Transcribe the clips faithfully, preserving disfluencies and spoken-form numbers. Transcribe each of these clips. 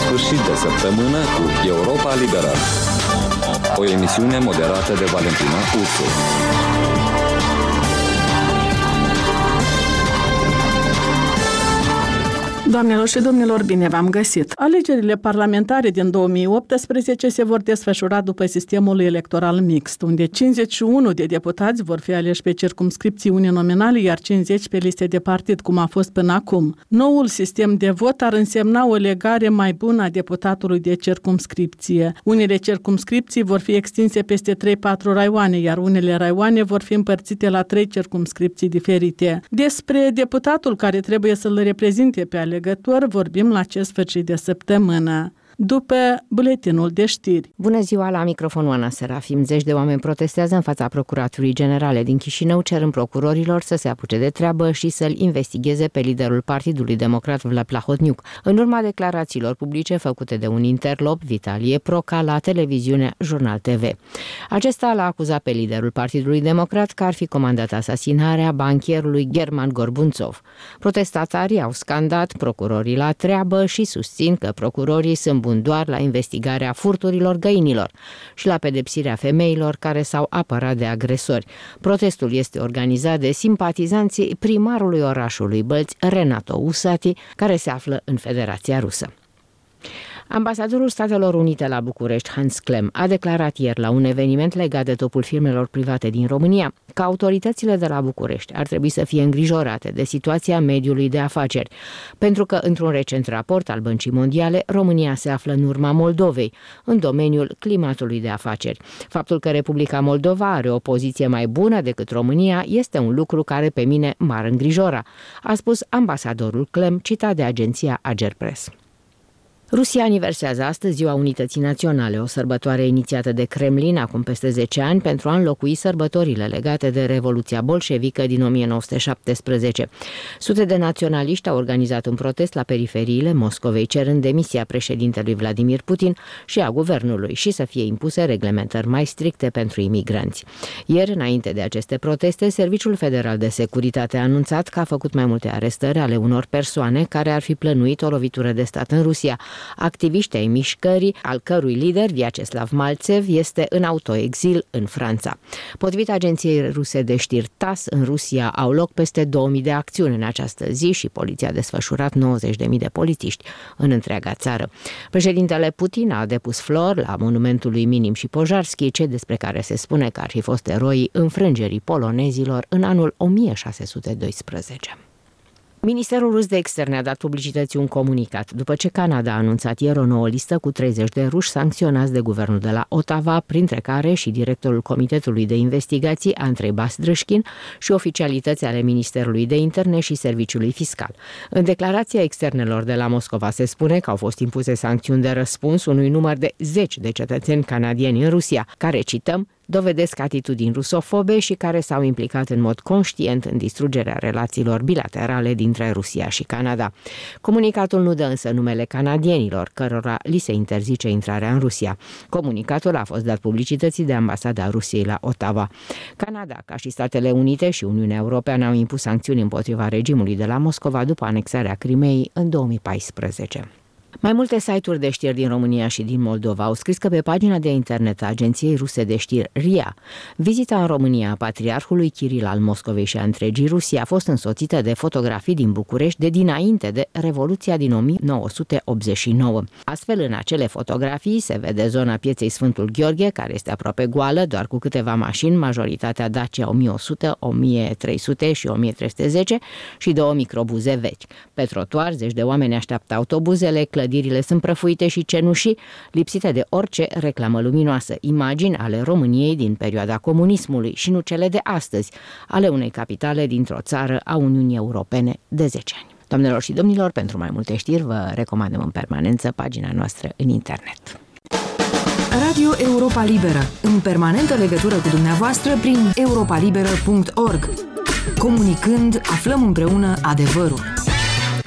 sfârșit de săptămână cu Europa Liberă, o emisiune moderată de Valentina Ursu. Doamnelor și domnilor, bine v-am găsit! Alegerile parlamentare din două mii optsprezece se vor desfășura după sistemul electoral mixt, unde cincizeci și unu de deputați vor fi aleși pe circumscripții uninominale, iar cincizeci pe liste de partid, cum a fost până acum. Noul sistem de vot ar însemna o legare mai bună a deputatului de circumscripție. Unele circumscripții vor fi extinse peste trei patru raioane, iar unele raioane vor fi împărțite la trei circumscripții diferite. Despre deputatul care trebuie să-l reprezinte pe alegători vorbim la acest sfârșit de săptămână, după buletinul de știri. Bună ziua, la microfonul Ana Serafim. Zeci de oameni protestează în fața Procuraturii Generale din Chișinău, cerând procurorilor să se apuce de treabă și să-l investigheze pe liderul Partidului Democrat Vlad Plahotniuc, în urma declarațiilor publice făcute de un interlop, Vitalie Proca, la televiziunea Jurnal T V. Acesta l-a acuzat pe liderul Partidului Democrat că ar fi comandat asasinarea banchierului German Gorbunțov. Protestatarii au scandat procurorii la treabă și susțin că procurorii sunt doar la investigarea furturilor găinilor și la pedepsirea femeilor care s-au apărat de agresori. Protestul este organizat de simpatizanții primarului orașului Bălți, Renato Usati, care se află în Federația Rusă. Ambasadorul Statelor Unite la București, Hans Klem, a declarat ieri la un eveniment legat de topul firmelor private din România că autoritățile de la București ar trebui să fie îngrijorate de situația mediului de afaceri, pentru că, într-un recent raport al Băncii Mondiale, România se află în urma Moldovei în domeniul climatului de afaceri. Faptul că Republica Moldova are o poziție mai bună decât România este un lucru care pe mine m-ar îngrijora, a spus ambasadorul Klem, citat de agenția Agerpres. Rusia aniversează astăzi Ziua Unității Naționale, o sărbătoare inițiată de Kremlin acum peste zece ani pentru a înlocui sărbătorile legate de Revoluția bolșevică din o mie nouă sute șaptesprezece. Sute de naționaliști au organizat un protest la periferiile Moscovei, cerând demisia președintelui Vladimir Putin și a guvernului și să fie impuse reglementări mai stricte pentru imigranți. Ieri, înainte de aceste proteste, Serviciul Federal de Securitate a anunțat că a făcut mai multe arestări ale unor persoane care ar fi plănuit o lovitură de stat în Rusia. Activiști ai mișcării, al cărui lider, Vyacheslav Maltsev, este în autoexil în Franța. Potrivit agenției ruse de știri TASS, în Rusia au loc peste două mii de acțiuni în această zi și poliția a desfășurat nouăzeci de mii de polițiști în întreaga țară. Președintele Putin a depus flori la monumentul lui Minim și Pojarski, cei despre care se spune că ar fi fost eroii înfrângerii polonezilor în anul o mie șase sute doisprezece. Ministerul rus de externe a dat publicității un comunicat după ce Canada a anunțat ieri o nouă listă cu treizeci de ruși sancționați de guvernul de la Ottawa, printre care și directorul Comitetului de Investigații, Andrei Basdrâșkin, și oficialități ale Ministerului de Interne și Serviciului Fiscal. În declarația externelor de la Moscova se spune că au fost impuse sancțiuni de răspuns unui număr de zeci de cetățeni canadieni în Rusia, care, cităm, dovedesc atitudini rusofobe și care s-au implicat în mod conștient în distrugerea relațiilor bilaterale dintre Rusia și Canada. Comunicatul nu dă însă numele canadienilor, cărora li se interzice intrarea în Rusia. Comunicatul a fost dat publicității de ambasada Rusiei la Ottawa. Canada, ca și Statele Unite și Uniunea Europeană, au impus sancțiuni împotriva regimului de la Moscova după anexarea Crimeei în două mii paisprezece. Mai multe site-uri de știri din România și din Moldova au scris că pe pagina de internet a agenției ruse de știri R I A, vizita în România a patriarhului Kiril al Moscovei și a întregii Rusii a fost însoțită de fotografii din București de dinainte de Revoluția din o mie nouă sute optzeci și nouă. Astfel, în acele fotografii se vede zona pieței Sfântul Gheorghe, care este aproape goală, doar cu câteva mașini, majoritatea Dacia o mie o sută, o mie trei sute și o mie trei sute zece și două microbuze vechi. Pe trotuar, zeci de oameni așteaptă autobuzele, clădirile sunt prăfuite și cenușii, lipsite de orice reclamă luminoasă, imagini ale României din perioada comunismului și nu cele de astăzi, ale unei capitale dintr-o țară a Uniunii Europene de zece ani. Doamnelor și domnilor, pentru mai multe știri vă recomandăm în permanență pagina noastră în internet. Radio Europa Liberă, în permanentă legătură cu dumneavoastră prin europa liberă punct org. Comunicând, aflăm împreună adevărul.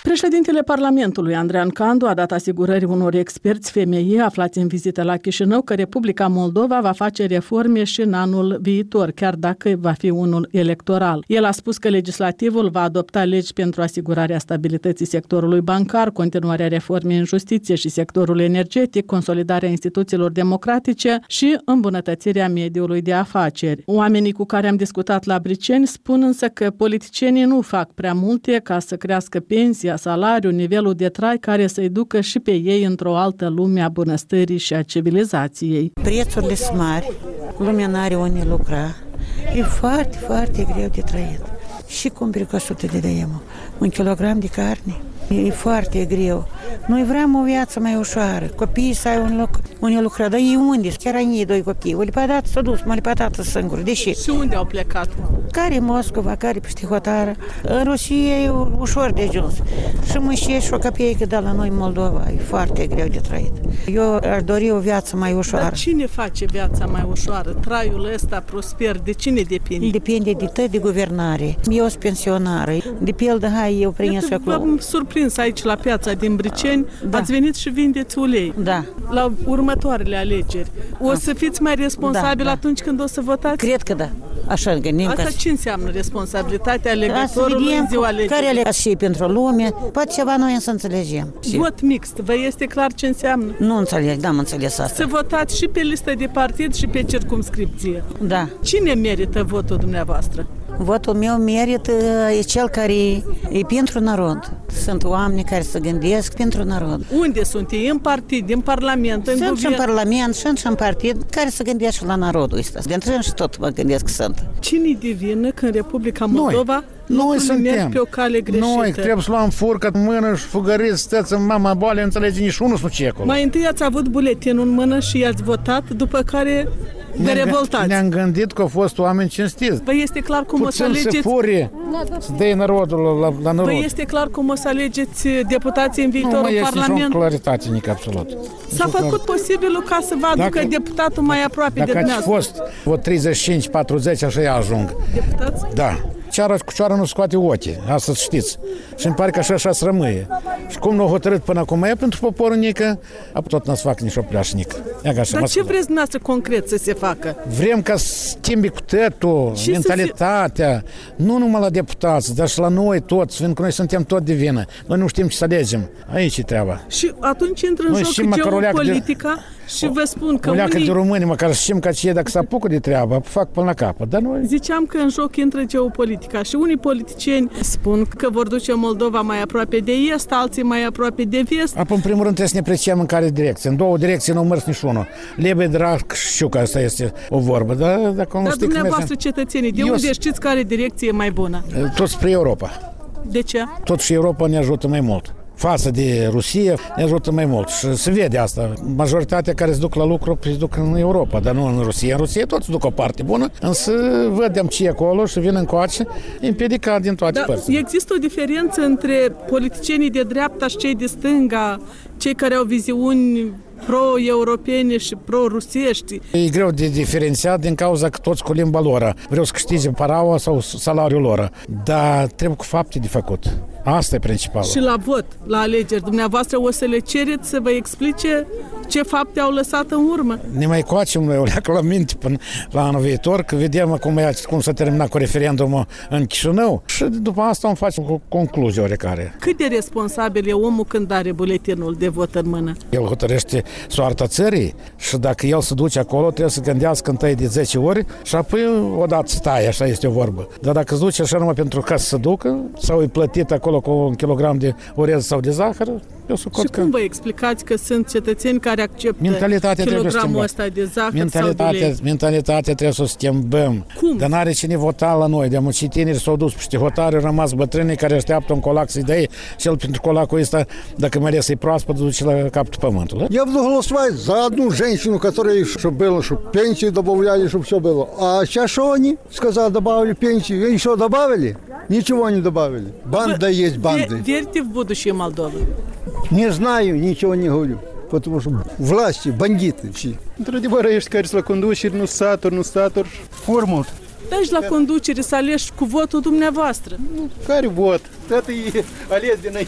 Președintele Parlamentului, Andrean Candu, a dat asigurări unor experți femei aflați în vizită la Chișinău că Republica Moldova va face reforme și în anul viitor, chiar dacă va fi unul electoral. El a spus că legislativul va adopta legi pentru asigurarea stabilității sectorului bancar, continuarea reformei în justiție și sectorul energetic, consolidarea instituțiilor democratice și îmbunătățirea mediului de afaceri. Oamenii cu care am discutat la Briceni spun însă că politicienii nu fac prea multe ca să crească pensia, salariul, nivelul de trai care să-i ducă și pe ei într-o altă lume a bunăstării și a civilizației. Prețurile sunt mari, lumea n-are unde lucra, e foarte, foarte greu de trăit. Și cumperi cu o sută de lei un kilogram de carne. E foarte greu. Noi vrem o viață mai ușoară. Copiii să ai un loc unde lucra. Dar ei unde? Chiar ai ei doi copii. O lepădată s-a dus, mă lepădată singură. Deși? Și unde au plecat? Care Moscova, care peste hotară. În Rusia e ușor de ajuns. Și mâșiești o căpieică de la noi în Moldova. E foarte greu de trăit. Eu aș dori o viață mai ușoară. Dar cine face viața mai ușoară? Traiul ăsta prosper, de cine depinde? Depinde de tăi de guvernare. Eu sunt pensionară. De pildă, hai, eu prins acolo. V-am surprins aici la piața din Briceni. Da. Ați venit și vindeți ulei. Da. La următoarele alegeri. O da. să fiți mai responsabili da, atunci când o să votați? Cred că da. Așa gândim. Asta că... ce înseamnă responsabilitatea alegătorului în ziua alegerii? Care aleg și pentru lume. Poate ceva noi să înțelegem. Vot mixt. Vă este clar ce înseamnă? Nu înțeleg, da, am înțeles asta. Să votați și pe listă de partid și pe circumscripție. Da. Cine merită votul dumneavoastră? Votul meu merită e cel care e pentru narod. Sunt oameni care se gândesc pentru narod. Unde sunt ei? În partid, în parlament, în sunt guvern? Și în parlament, sunt și în partid, care se gândesc la narodul ăsta. Dintre și tot mă gândesc că sunt. Cine-i de vină că în Republica Moldova noi suntem pe o cale greșită? Noi trebuie să luăm furcă în mână și fugăriți, stăți în mama boală, înțelege nici unul nu ce acolo. Mai întâi ați avut buletinul în mână și i-ați votat, după care vă revoltați. Ne-am gândit că au fost oameni cinstiți. Vă este clar cum Puțin o să alegeți... să fure, să dea narodul la, la narod. Vă este clar cum o să alegeți deputații în viitorul nu, Parlament? Nu, este claritate, nici absolut. S-a făcut posibilul ca să vă aducă dacă, deputatul mai aproape de dumneavoastră. Dacă ați fost vreo treizeci și cinci patruzeci, așa i ajung. Deputați? Da. Ceara cu cioară nu scoate ochii, asta să știți. Și îmi pare că așa așa să rămâie. Și cum nu a hotărât până acum e pentru poporul nică, tot n-ați fac nici o pleașnică. Dar ce vreți dumneavoastră concret să se facă? Vrem ca să schimbi cu tătul, mentalitatea, se... nu numai la deputați, dar și la noi toți, fiindcă noi suntem tot de vină. Noi nu știm ce să alegem. Aici e treaba. Și atunci intră în noi joc geopolitica de... și vă spun că unii... unii... de români, măcar știm că aceia dacă se apucă de treabă, fac până la capăt. Dar noi... Ziceam că în joc intră geopolitica și unii politicieni spun că vor duce Moldova mai aproape de est, alții mai aproape de vest. Apoi, în primul rând, trebuie să ne preciem în care direcție. În două direcții nu mers nici unul. Lebe, drag, știu că asta este o vorbă. Dar, dacă dar dumneavoastră, cetățenii, de Eu unde știți care direcție e mai bună? Tot spre Europa. De ce? Tot și Europa ne ajută mai mult. Față de Rusia ne ajută mai mult și se vede asta. Majoritatea care se duc la lucru se duc în Europa, dar nu în Rusia. În Rusia tot se duc o parte bună, însă vedem ce e acolo și vin încoace împiedicat din toate da, părțile. Există o diferență între politicienii de dreapta și cei de stânga, cei care au viziuni pro-europene și pro-rusiești. E greu de diferențiat din cauza că toți cu limba lor vreau să câștige paraua sau salariul lor, dar trebuie cu fapte de făcut. Asta e principalul. Și la vot, la alegeri, dumneavoastră o să le cereți să vă explice ce fapte au lăsat în urmă? Ne mai coacem noi o leacă la minte până la anul viitor, că vedem cum, e, cum s-a terminat cu referendumul în Chișinău și după asta îmi facem o concluzie oarecare. Cât de responsabil e omul când are buletinul de vot în mână? El hotărăște soarta țării și dacă el se duce acolo, trebuie să gândească întâi de zece ori și apoi odată stai, așa este o vorbă. Dar dacă se duce așa numai pentru ca să se ducă sau e plătit acolo cu un kilogram de orez sau de zahăr, eu suport și că... cum vă explicați că sunt cetățeni care acceptă kilogramul ăsta de zahăr mentalitatea, sau de lei? Mentalitatea trebuie să o schimbăm. Cum? Dar n-are cine vota la noi. De mulți tineri s-au dus peste hotare, au rămas bătrânii care așteaptă un colac să-i dai și el pentru colacul ăsta, dacă mai ales e proaspăt, duce la capătul pământului. Я буду голосовать за одну женщину, которая, чтобы было, чтобы пенсию добавляли, чтобы все было. А сейчас что они? Сказали, добавили пенсию. И что, добавили? Ничего не добавили. Банда есть банды. Верите в будущее Молдовы? Не знаю, ничего не говорю. Потому что власти, бандиты все. Într-adevăr, ești care la conduceri, nu saturi, nu saturi. Формул. Deci la conducere să aleși cu votul dumneavoastră. Care vot? Tată e ales dinainte.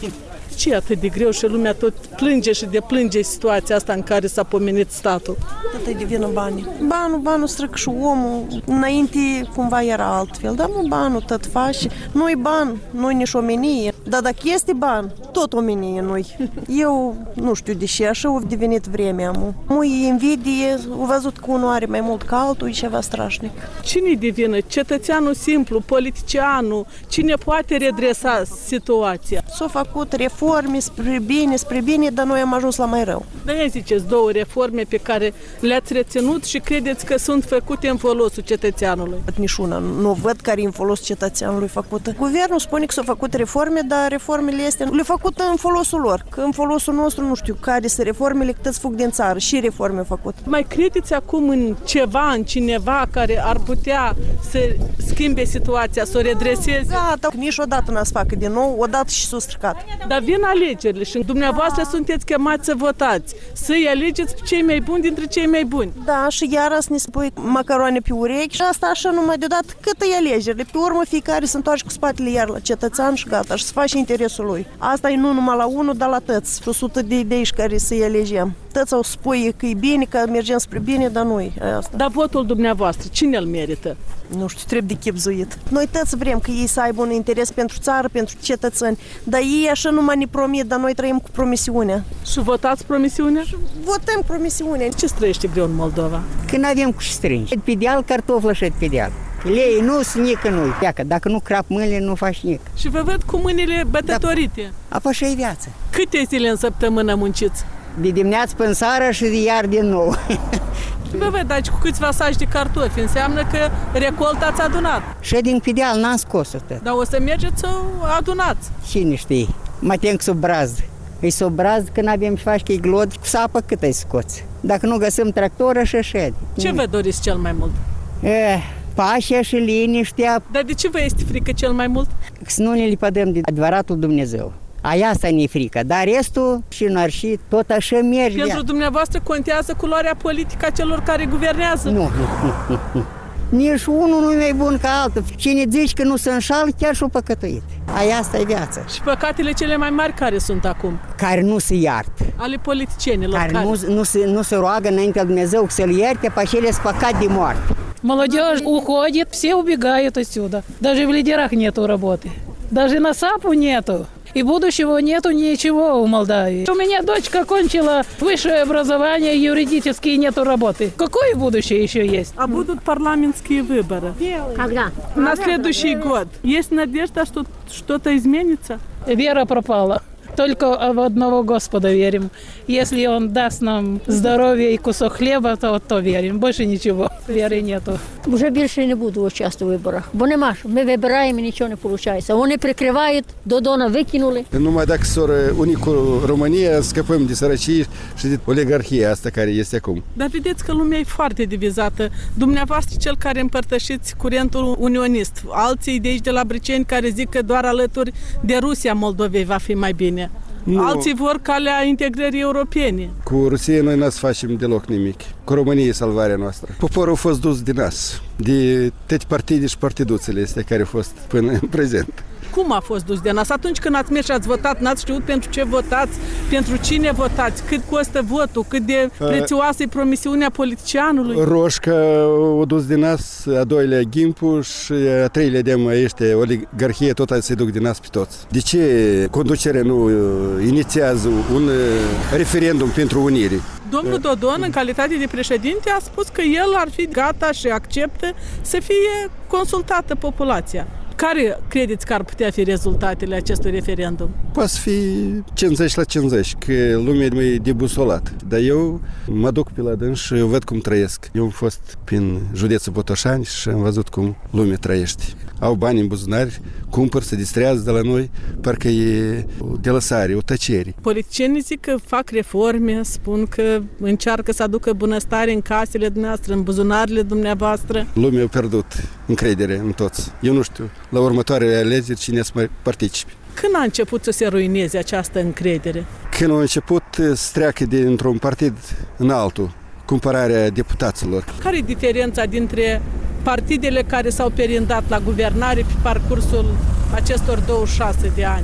De ce e atât de greu și lumea tot plânge și deplânge situația asta în care s-a pomenit statul? Tot e de vină banii. Banul, banul strică și omul. Înainte cumva era altfel, dar nu banul tot face. Nu-i ban, nu-i nici omenie. Dar dacă este ban, tot omenie nu-i. Eu nu știu de ce, așa a devenit vremea. Mui invidie, au văzut că unul are mai mult ca altul, e ceva strașnic. Cine-i de vină? Cetățeanul simplu, politicianul? Cine poate redresa situația? S-au făcut reforme spre bine, spre bine, dar noi am ajuns la mai rău. Dar ia ziceți două reforme pe care le-ați reținut și credeți că sunt făcute în folosul cetățeanului? Nici una nu văd care e în folosul cetățeanului făcută. Guvernul spune că s-au făcut reforme, dar reformele este le făcut în folosul lor. Că în folosul nostru nu știu care sunt reformele, cât fug din țară și reforme făcute. Mai credeți acum în ceva, în cineva care ar putea să schimbe situația, să o redreseze? Gata, niciodată n-ați facă din nou, odată și s-a stricat. Dar vin alegerile și dumneavoastră da. Sunteți chemați să votați, să-i alegeți cei mai buni dintre cei mai buni. Da, și iar să ne spui macaroane pe urechi și asta așa numai deodată cât e alegerile. Pe urmă fiecare se întoarce cu spatele iar la cetățean și gata, și să faci interesul lui. Asta e nu numai la unul, dar la tăți. Și o sută de idei care să-i alegem. Tăți au spui că e bine, că mergem spre bine, dar nu e asta. Dar votul dumneavoastră, cine îl merită? Nu știu, trebuie de chipzuit. Noi toți vrem că ei să aibă un interes pentru țară, pentru cetățeni, dar ei așa numai ne promit, dar noi trăim cu promisiunea. Și votați promisiunea? Și votăm promisiunea. Ce străiește greu în Moldova? Când avem cu strângi. Pe deal, cartoflă și pe deal. Lei nu, nică nu. Iacă, dacă nu crap mâinile, nu faci nic. Și vă văd cu mâinile bătătorite. Da, apoi așa e viața. Câte zile în săptămână munciți? De dimineață până seara și de iar din nou. Vă văd aici cu câțiva saci de cartofi, înseamnă că recolta ați adunat. Și din pideal n-am scos-o. Dar o să mergeți să o adunați. Cine știe? Mă tenc sub braz. E sub braz când avem și faci că e glod, cu sapă cât îi scoți. Dacă nu găsim tractoră și șed. Ce vă doriți cel mai mult? Eh, pașia și liniștea. Dar de ce vă este frică cel mai mult? Să nu ne lipădăm de adevăratul Dumnezeu. Aia asta ne-e frică, dar restul și n-ar și tot așa merge. Pentru dumneavoastră contează culoarea politică a celor care guvernează? Nu, nu, nu, nu. Nici unul nu e mai bun ca altul. Cine zici că nu se înșală, chiar și-o păcătuit. Aia asta e viața. Și păcatele cele mai mari care sunt acum? Care nu se iartă. Ale politicienilor care? Care nu, nu, se, nu se roagă înainte Dumnezeu să-l ierte, pe acele spăcat de moarte. Молодежь уходит, все убегают отсюда. Даже в лидерах нету работы. Даже на САПу нету. И будущего нету ничего в Молдавии. У меня дочка кончила высшее образование, юридические нету работы. Какое будущее еще есть? А будут парламентские выборы. Когда? На следующий год. Есть надежда, что что-то изменится? Вера пропала. Только в одного Господа верим. Если Он даст нам здоровье и кусок хлеба, то, то верим. Больше ничего. Веры нету. Уже більше не буду участвувати в виборах. Бо нема що. Ми вибираємо і нічого не виходить. Вони прикривають, Додона викинули. Numai dacă soră unii cu România, scăpăm de sărăcie și de oligarhia asta care este acum. Dar vedeți că lumea e foarte divizată. Dumneavoastră cel care împărtășiți curentul unionist. Alții de aici de la Briceni care zic că doar alături de Rusia Moldovei va fi mai bine. Nu. Alții vor calea integrării europene. Cu Rusia noi n-ați facem deloc nimic. Cu România e salvarea noastră. Poporul a fost dus de nas, de toate partide și partiduțele astea care au fost până în prezent. Cum a fost dus de nas? Atunci când ați mers și ați votat, n-ați știut pentru ce votați, pentru cine votați, cât costă votul, cât de prețioasă e promisiunea politicianului? Roșca o dus de nas, a doilea Gimpu și a treilea de mai este oligarhie, tot se duc de nas pe toți. De ce conducerea nu inițiază un referendum pentru unire? Domnul Dodon, în calitate de președinte, a spus că el ar fi gata și acceptă să fie consultată populația. Care credeți că ar putea fi rezultatele acestui referendum? Poate fi cincizeci la cincizeci, că lumea e debusolată. Dar eu mă duc pe la dâns și eu văd cum trăiesc. Eu am fost prin județul Botoșani și am văzut cum lumea trăiește. Au bani în buzunari, cumpăr, se distrează de la noi, parcă e o delăsare, o tăcere. Politicienii zic că fac reforme, spun că încearcă să aducă bunăstare în casele dumneavoastră, în buzunarele dumneavoastră. Lumea a pierdut încredere în toți. Eu nu știu, la următoarele alegeri cine să mai participe. Când a început să se ruineze această încredere? Când a început să treacă dintr-un partid în altul, cumpărarea deputaților. Care e diferența dintre partidele care s-au perindat la guvernare pe parcursul acestor douăzeci și șase de ani?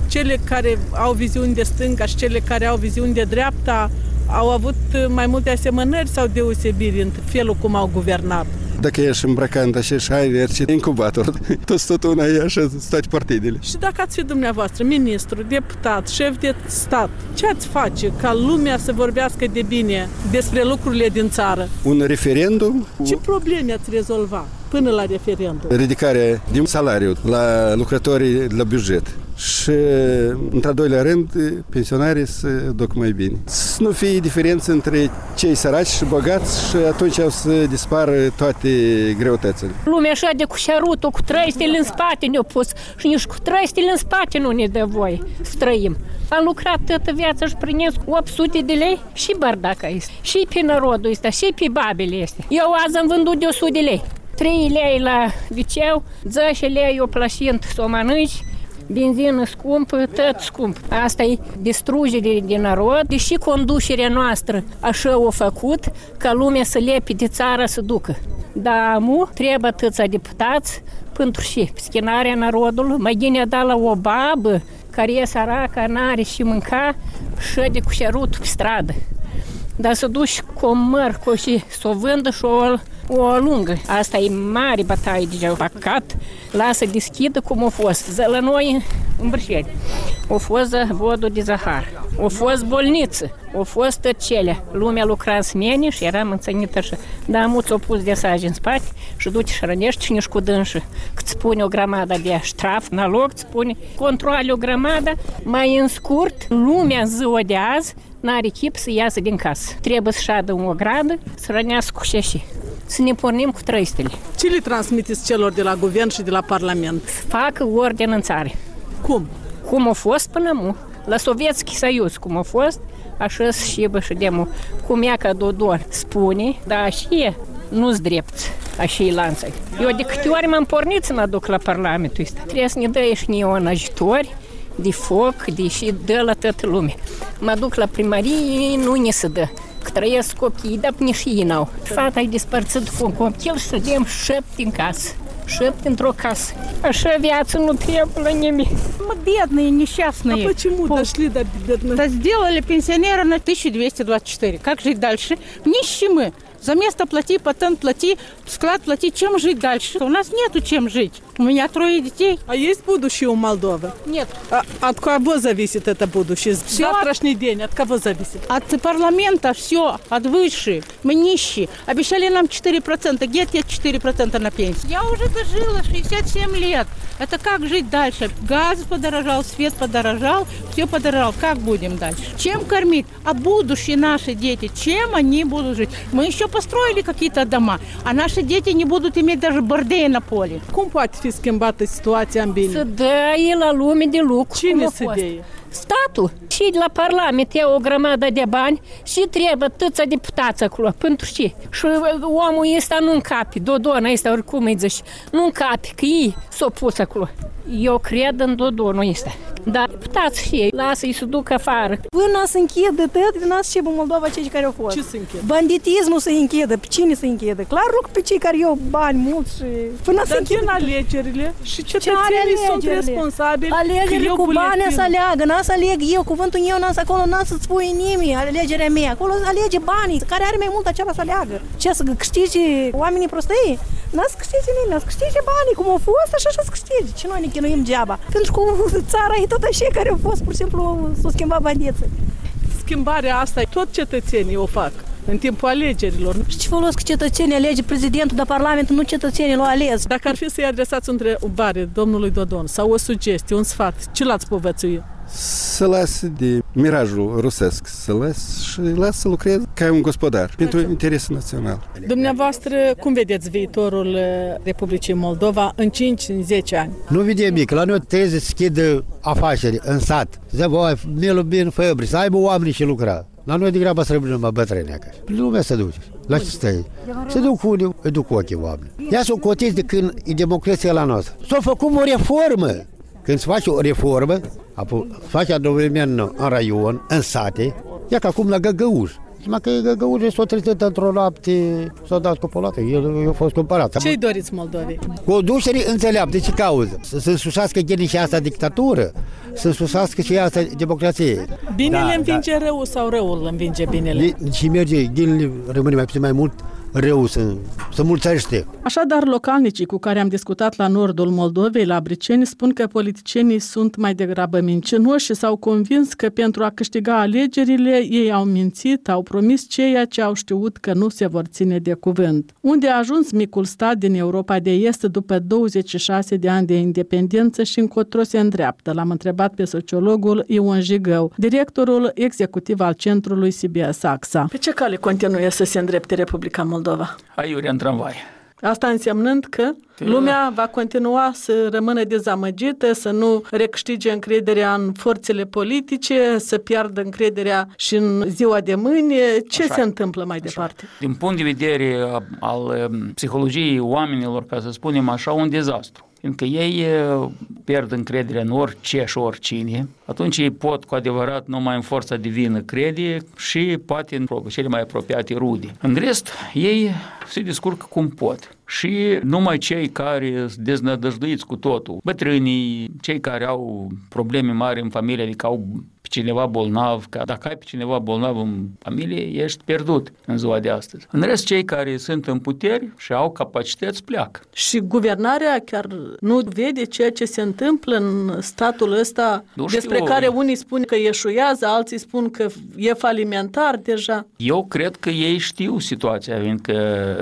cele care au viziuni de stânga și cele care au viziuni de dreapta au avut mai multe asemănări sau deosebiri în felul cum au guvernat? Dacă ești îmbrăcat în aceeași haine, ești incubator. Toți tot una e așa, toate partidele. Și dacă ați fi dumneavoastră ministru, deputat, șef de stat, ce ați face ca lumea să vorbească de bine despre lucrurile din țară? Un referendum? Ce probleme ați rezolva până la referendum? Ridicarea din salariu la lucrătorii la buget. Și, într-al doilea rând, pensionarii să duc mai bine. Să nu fie diferență între cei săraci și bogați și atunci o să dispară toate greutățile. Lumea așa de cu șarutul, cu trei stele în spate ne-au pus și nici cu trei stele în spate nu ne dă voie să trăim. Am lucrat toată viața și primesc opt sute de lei și bardaca este. Și pe narodul ăsta, și pe babele este. Eu azi am vândut de o sută de lei. trei lei la liceu, zece lei o plășint să o mănânci, benzină scumpă, tot scump. Asta e distrugere de narod, deși conducerea noastră așa o făcut, ca lumea să lepe de țară să ducă. Dar mu trebuie atâția deputați pentru și schinarea narodului. Mai gine da la o babă care e săracă, n-are și mânca și de cu șerutul pe stradă. Dar să duci cu o măr, cu și să o vândă și o o lungă. Asta e mare bătaie deja. Păcat, lasă deschidă cum a fost. La noi în Brășeni. A fost vodul de zahar. A fost bolniță. A fost tăcele. Lumea lucra în smene și era mânțănită așa. Dar mulți au pus de saj în spate și duce și rănești și nici cu dânșă. Că îți pune o grămadă de ștraf, nalog, îți pune controle o grămadă. Mai în scurt, lumea în ziua de azi n-are chip să iasă din casă. Trebuie să șadă o gradă, să rănească cu șeșii. Să ne pornim cu trei stele. Ce le transmiteți celor de la guvern și de la parlament? Să facă ordine în țară. Cum? Cum a fost până mu. La Sovietski Soiuz cum a fost, așa și bă și demu. Cum ea ca Dodon spune, dar așa nu-s drept, așa e lanțări. Eu de câte ori m-am pornit să mă duc la parlamentul ăsta. Trebuie să ne dă și ne un ajutori de foc, de și dă la toată lumea. Mă duc la primărie, nu ne se dă. Că trăiesc copiii, dar până și ei n-au. Fata e despărțit cu un copil și stădem șapte în casă. Șapte într-o casă. Așa viață nu trebuie la nimeni. Мы бедные, несчастные. А почему дошли до бедных? Да сделали пенсионера на тысяча двести двадцать четыре. Как жить дальше? Нищие мы. За место плати, патент плати, склад плати. Чем жить дальше? У нас нету чем жить. У меня трое детей. А есть будущее у Молдовы? Нет. А от кого зависит это будущее? Все завтрашний день от кого зависит? От парламента все, от высших. Мы нищие. Обещали нам четыре процента. Где те четыре процента на пенсию? Я уже дожила шестьдесят семь лет. Это как жить дальше? Газ подорожал, свет подорожал, все подорожало. Как будем дальше? Чем кормить? А будущие наши дети, чем они будут жить? Мы еще построили какие-то дома, а наши дети не будут иметь даже бордеи на поле. Cum poate fi schimbată situația în bine? Să dea la lume de lucru. Cine să dea? Statul. Și la parlament ia o grămadă de bani și trebuie tăța deputați acolo. Pentru ce? Și omul ăsta nu încape, Dodona ăsta oricum îi zici, nu încape, că ei s-au pus acolo. Eu cred în Dodonul ăsta. Dar deputați și ei, lasă-i să ducă afară. Până să închidă tot, vinați și în Moldova cei care au fost. Ce se închidă? Banditismul se închidă. Pe cine se închidă? Clar rog pe cei care iau bani mulți și... Până să închidă. Dar alegerile și cetățenii sunt responsabili. Alegerile cu bani să aleagă, n-a să aleg eu, cuvântul eu n-a să acolo, n-a să-ți spui nimeni alegerea mea. Acolo alege banii, care are mai mult acela să aleagă. Ce, să câștige oamenii prostăi? N-a să câștige nimeni, să câștige banii, cum au fost, așa să câștige. Ce noi ne chinuim geaba? Pentru că țara e tot așa care au fost, pur și simplu, s-au schimbat bandiții. Schimbarea asta, tot cetățenii o fac în timpul alegerilor. Și ce folos că cetățenii alege prezidentul, dar parlamentul nu cetățenii l-au ales. Dacă ar fi să-i adresați o întrebare domnului Dodon sau o sugestie, un sfat, ce l-ați povățui? Să lase de mirajul rusesc, să las și las să lucreze ca un gospodar pentru interesul național. Dumneavoastră, cum vedeți viitorul Republicii Moldova în cinci zece ani? Nu vedem mic, la noi trebuie să schidă afaceri în sat. Să voi, mielul bine făbri, să aibă oamenii și lucra. La noi degrabă să rămânem numai bătrâni acasă. Lumea se duce. La ce stai? Se duc unii, îi duc ochii oameni. Ia să o cotiți de când e democrația la noastră. S-a făcut o reformă. Când se face o reformă, apoi face adăugământ în raion, în sate, ia că acum la Găgăuș. Numai că găgăurile s-au trezit într-o noapte, s-au dat cu polată, el a fost cumpărat. Ce-i doriți Moldovei? Conducere înțeleaptă, ce cauză? Să se însușească ghinii și asta dictatură, să însușească și asta democrație. Binele da, învinge da. răul sau răul învinge binele? Și merge, ghinile rămâne mai puțin mai mult, rău să, să mulțește. Așadar, localnicii cu care am discutat la nordul Moldovei, la Briceni, spun că politicienii sunt mai degrabă mincinoși și s-au convins că pentru a câștiga alegerile ei au mințit, au promis ceea ce au știut că nu se vor ține de cuvânt. Unde a ajuns micul stat din Europa de Est după douăzeci și șase de ani de independență și încotro se îndreaptă? L-am întrebat pe sociologul Ion Jigău, directorul executiv al centrului C B S AXA. Pe ce cale continuă să se îndrepte Republica Moldova? Aiurea în tramvai. Asta însemnând că lumea va continua să rămână dezamăgită, să nu recâștige încrederea în forțele politice, să piardă încrederea și în ziua de mâine. Ce Așa. se întâmplă mai Așa. departe? Din punct de vedere al psihologiei oamenilor, ca să spunem așa, un dezastru. Pentru că ei pierd încrederea în orice și oricine, atunci ei pot cu adevărat numai în forța divină crede și poate în cele mai apropiate rude. În rest, ei se descurcă cum pot. Și numai cei care sunt deznădăjduiți cu totul, bătrânii, cei care au probleme mari în familie, adică au cineva bolnav, că dacă ai pe cineva bolnav în familie, ești pierdut în ziua de astăzi. În rest, cei care sunt în puteri și au capacități pleacă. Și guvernarea chiar nu vede ceea ce se întâmplă în statul ăsta, nu despre știu. care unii spun că eșuează, alții spun că e falimentar deja. Eu cred că ei știu situația, fiindcă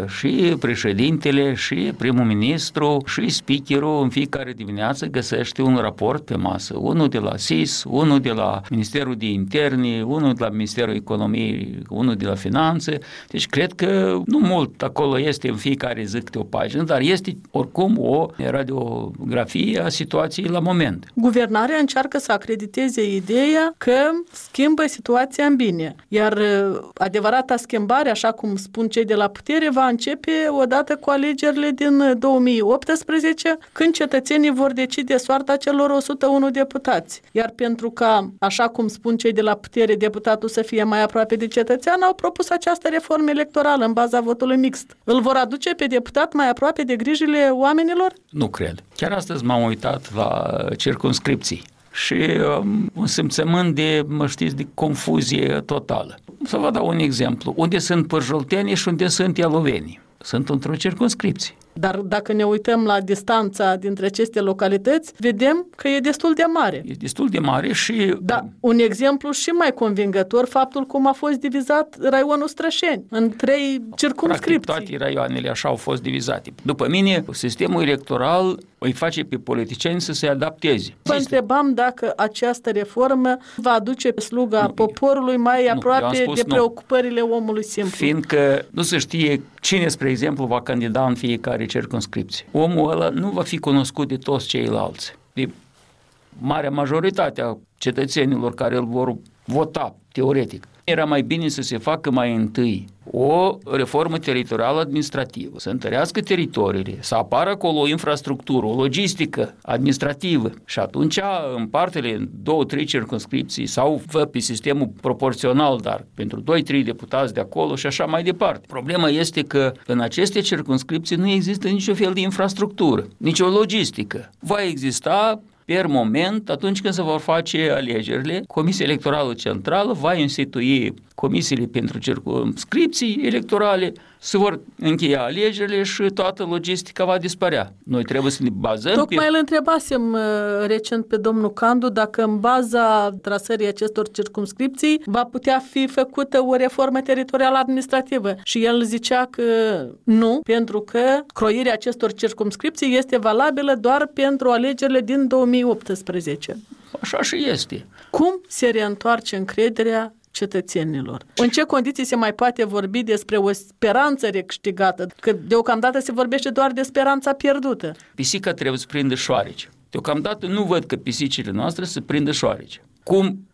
și președintele, și primul ministru, și speakerul în fiecare dimineață găsește un raport pe masă. Unul de la S I S, unul de la Ministerul de Interne, unul de la Ministerul Economiei, unul de la Finanțe. Deci cred că nu mult acolo este în fiecare zi câte o pagină, dar este oricum o radiografie a situației la moment. Guvernarea încearcă să acrediteze ideea că schimbă situația în bine, iar adevărata schimbare, așa cum spun cei de la putere, va începe odată cu alegerile din două mii optsprezece, când cetățenii vor decide soarta celor o sută unu deputați. Iar pentru ca, așa cum spun cei de la putere, deputatul să fie mai aproape de cetățean, au propus această reformă electorală în baza votului mixt. Îl vor aduce pe deputat mai aproape de grijile oamenilor? Nu cred. Chiar astăzi m-am uitat la circumscripții și um, un simțământ de, mă știți, de confuzie totală. Să vă dau un exemplu. Unde sunt pârjoltenii și unde sunt ialuvenii? Sunt într-o circumscripție. Dar dacă ne uităm la distanța dintre aceste localități, vedem că e destul de mare. E destul de mare și... Da, un exemplu și mai convingător, faptul cum a fost divizat raionul Strășeni în trei circumscripții. Practic toate raioanele așa au fost divizate. După mine, sistemul electoral îi face pe politicieni să se adapteze. Vă întrebam dacă această reformă va aduce pe sluga nu, poporului mai nu, aproape de preocupările nu. omului simplu. Fiindcă nu se știe cine, spre exemplu, va candida în fiecare circumscripție. Omul ăla nu va fi cunoscut de toți ceilalți. De marea majoritate a cetățenilor care îl vor vota, teoretic. Era mai bine să se facă mai întâi o reformă teritorială administrativă, să întărească teritoriile, să apară acolo o infrastructură, o logistică administrativă și atunci în partele în două, trei circumscripții sau fă pe sistemul proporțional, dar pentru doi, trei deputați de acolo și așa mai departe. Problema este că în aceste circumscripții nu există niciun fel de infrastructură, nicio logistică. Va exista per moment, atunci când se vor face alegerile, Comisia Electorală Centrală va institui comisiile pentru circumscripții electorale, se vor încheia alegerile și toată logistica va dispărea. Noi trebuie să ne bazăm Tocmai pe... îl întrebasem recent pe domnul Candu dacă în baza trasării acestor circumscripții va putea fi făcută o reformă teritorială administrativă și el zicea că nu, pentru că croirea acestor circumscripții este valabilă doar pentru alegerile din două mii optsprezece. Așa și este. Cum se reîntoarce încrederea cetățenilor? În ce condiții se mai poate vorbi despre o speranță recâștigată? Că deocamdată se vorbește doar de speranța pierdută. Pisica trebuie să prindă șoarece. Deocamdată nu văd că pisicile noastre să prindă șoarece. Cum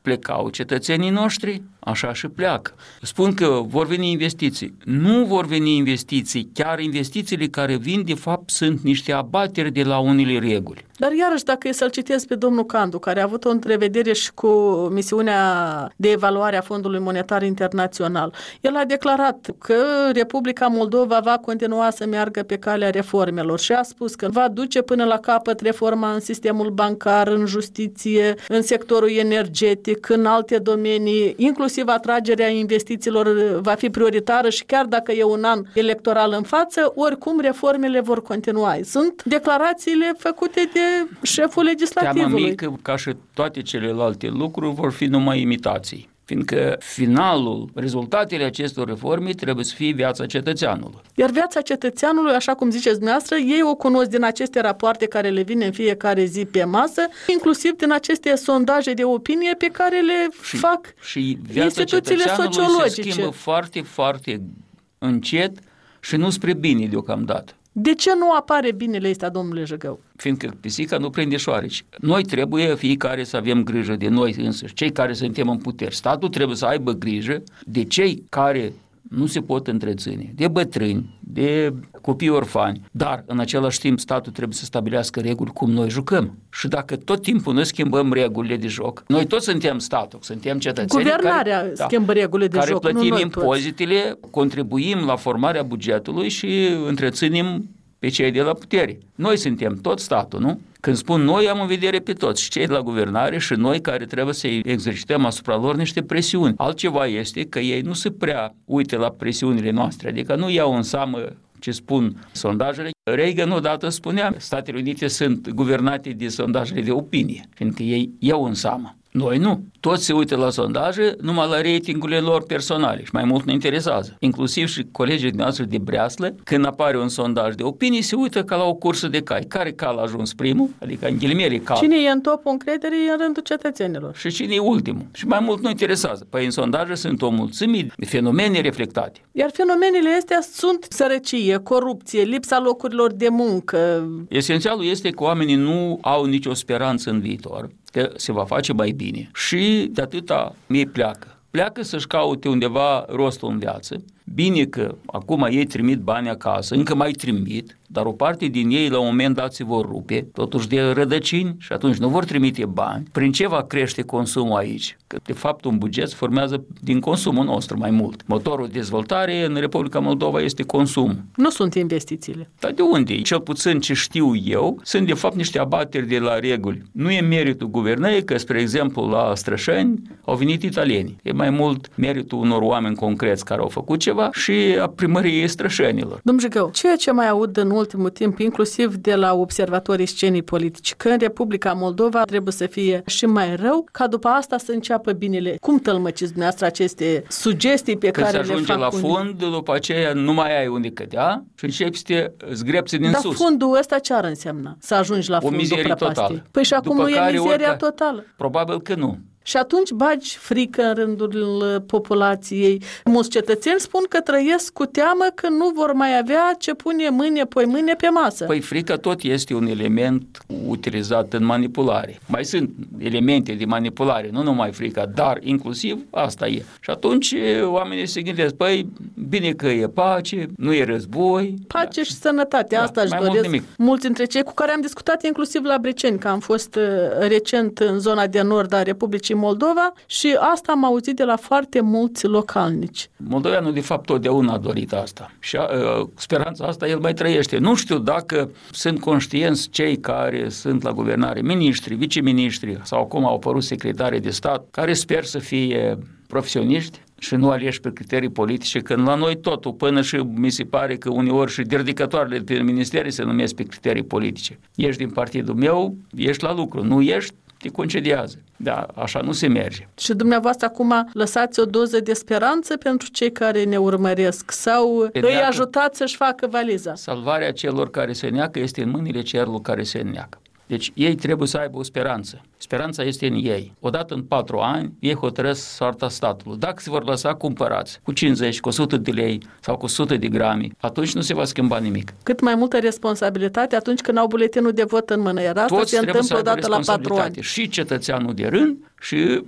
plecau cetățenii noștri, așa și pleacă. Spun că vor veni investiții. Nu vor veni investiții, chiar investițiile care vin, de fapt, sunt niște abateri de la unele reguli. Dar iarăși, dacă e să-l citesc pe domnul Candu, care a avut o întrevedere și cu misiunea de evaluare a Fondului Monetar Internațional, el a declarat că Republica Moldova va continua să meargă pe calea reformelor și a spus că va duce până la capăt reforma în sistemul bancar, în justiție, în sectorul energetic, în alte domenii, inclusiv atragerea investițiilor va fi prioritară și chiar dacă e un an electoral în față, oricum reformele vor continua. Sunt declarațiile făcute de șeful legislativului. Teamă mică, ca și toate celelalte lucruri, vor fi numai imitații. Fiindcă finalul, rezultatele acestor reforme trebuie să fie viața cetățeanului. Iar viața cetățeanului, așa cum ziceți dumneavoastră, ei o cunosc din aceste rapoarte care le vin în fiecare zi pe masă, inclusiv din aceste sondaje de opinie pe care le și, fac și viața instituțiile sociologice. Se schimbă foarte, foarte încet și nu spre bine deocamdată. De ce nu apare binele ăsta, domnule Jăgău? Fiindcă pisica nu prinde șoareci. Noi trebuie fiecare să avem grijă de noi însuși, cei care suntem în puteri. Statul trebuie să aibă grijă de cei care nu se pot întreține, de bătrâni, de copii orfani, dar în același timp statul trebuie să stabilească reguli cum noi jucăm. Și dacă tot timpul noi schimbăm regulile de joc, noi toți suntem statul, suntem cetățenii Guvernarea care, schimbă regulile de care joc, plătim nu noi impozitele, toți. Contribuim la formarea bugetului și întreținem pe cei de la putere. Noi suntem tot statul, nu? Când spun noi, am în vedere pe toți, și cei de la guvernare și noi care trebuie să exercităm asupra lor niște presiuni. Altceva este că ei nu se prea uită la presiunile noastre, adică nu iau în seamă ce spun sondajele. Reagan odată spunea, Statele Unite sunt guvernate de sondajele de opinie, fiindcă ei iau în seamă. Noi nu. Toți se uită la sondaje numai la ratingurile lor personale și mai mult ne interesează. Inclusiv și colegii noastre de breaslă, când apare un sondaj de opinie, se uită ca la o cursă de cai. Care cal a ajuns primul? Adică în ghilimele cal. Cine e în topul încrederii în rândul cetățenilor? Și cine e ultimul? Și mai mult nu interesează. Păi în sondaje sunt o mulțime de fenomene reflectate. Iar fenomenele astea sunt sărăcie, corupție, lipsa locurilor de muncă. Esențialul este că oamenii nu au nicio speranță în viitor, că se va face mai bine și de atâta ei pleacă. Pleacă să-și caute undeva rostul în viață. Bine că acum ei trimit bani acasă, încă mai trimit, dar o parte din ei la un moment dat se vor rupe, totuși de rădăcini și atunci nu vor trimite bani. Prin ce va crește consumul aici? Că de fapt un buget se formează din consumul nostru mai mult. Motorul de dezvoltare în Republica Moldova este consum. Nu sunt investițiile. Dar de unde? Cel puțin ce știu eu, sunt de fapt niște abateri de la reguli. Nu e meritul guvernării că, spre exemplu, la Strășani au venit italieni. E mai mult meritul unor oameni concreți care au făcut ceva și a primăriei Strășanilor. Domnul Jăgău, ceea ce mai aud în ultimul timp, inclusiv de la observatorii scenii politici, că în Republica Moldova trebuie să fie și mai rău, ca după asta să înceapă binele. Cum tălmăciți dumneavoastră aceste sugestii pe Când care le fac? Când se ajunge la fund, după aceea nu mai ai unde cădea și începi să te zgrepți din Dar sus. Dar fundul ăsta ce ar însemna? Să ajungi la o fundul mizerie prăpastiei? totală. Păi și acum După nu e mizeria oricare, totală. Probabil că nu. Și atunci bagi frică în rândul populației. Mulți cetățeni spun că trăiesc cu teamă că nu vor mai avea ce pune mâine, poi mâine pe masă. Păi frica tot este un element utilizat în manipulare. Mai sunt elemente de manipulare, nu numai frica, dar inclusiv asta e. Și atunci oamenii se gândesc, păi bine că e pace, nu e război. Pace da. și sănătate, asta da, își doresc mult mulți dintre cei cu care am discutat inclusiv la Briceni, că am fost recent în zona de nord a Republicii Moldova și asta am auzit de la foarte mulți localnici. Moldoveanul de fapt totdeauna a dorit asta și uh, speranța asta el mai trăiește. Nu știu dacă sunt conștienți cei care sunt la guvernare, miniștri, viceministri sau acum au apărut secretari de stat, care sper să fie profesioniști și nu aleși pe criterii politice, când la noi totul, până și mi se pare că uneori și dedicatoarele pe ministerii se numesc pe criterii politice. Ești din partidul meu, ești la lucru, nu ești, te concediază. Da, așa nu se merge. Și dumneavoastră acum lăsați o doză de speranță pentru cei care ne urmăresc sau pe îi ajutați să-și facă valiza? Salvarea celor care se neacă este în mâinile celor care se neacă. Deci ei trebuie să aibă o speranță. Speranța este în ei. Odată în patru ani, ei hotărăsc soarta statului. Dacă se vor lăsa cumpărați cu cincizeci, cu o sută de lei sau cu o sută de grame, atunci nu se va schimba nimic. Cât mai multă responsabilitate atunci când au buletinul de vot în mână. Iar asta Toți se întâmplă odată la patru ani. Și cetățeanul de rând și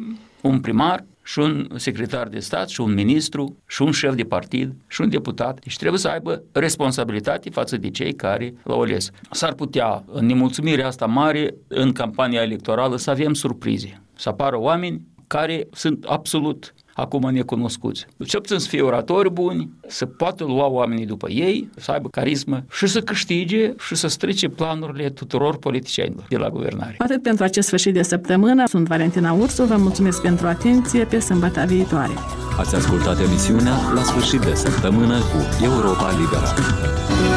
un primar și un secretar de stat și un ministru și un șef de partid și un deputat. Deci trebuie să aibă responsabilitate față de cei care l-au ales. S-ar putea, în nemulțumirea asta mare, în campania electorală, să avem surprize. Să apară oameni care sunt absolut acum necunoscuți. Cel puțin să fie oratori buni, să poată lua oamenii după ei, să aibă carismă și să câștige și să strice planurile tuturor politicienilor de la guvernare. Atât pentru acest sfârșit de săptămână. Sunt Valentina Ursu, vă mulțumesc pentru atenție, pe sâmbătă viitoare. Ați ascultat emisiunea La sfârșit de săptămână cu Europa Liberă.